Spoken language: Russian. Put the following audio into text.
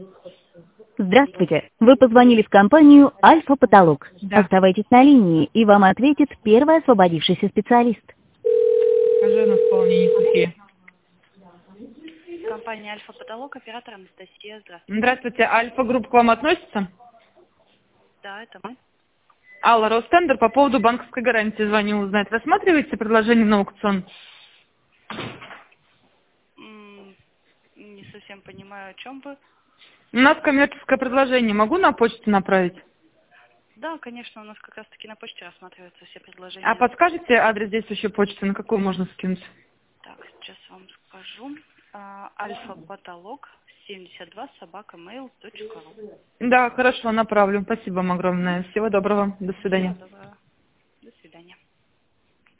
Здравствуйте. Вы позвонили в компанию «Альфа-Потолок». Да. Оставайтесь на линии, и вам ответит первый освободившийся специалист. Скажи на исполнении какие. Компания «Альфа-Потолок», оператор Анастасия. Здравствуйте. Здравствуйте. Альфа-групп к вам относится? Да, это мы. Алла, Ростендер, по поводу банковской гарантии звоню узнать. Рассматриваете предложение на аукцион? Не совсем понимаю, о чем вы. У нас коммерческое предложение. Могу на почту направить? Да, конечно, у нас как раз-таки на почте рассматриваются все предложения. А подскажете адрес действующей почты, на какую можно скинуть? Так, сейчас вам скажу. Альфа-Потолок 72@mail.ru. Да, хорошо, направлю. Спасибо вам огромное. Всего доброго. До свидания. Всего доброго. До свидания.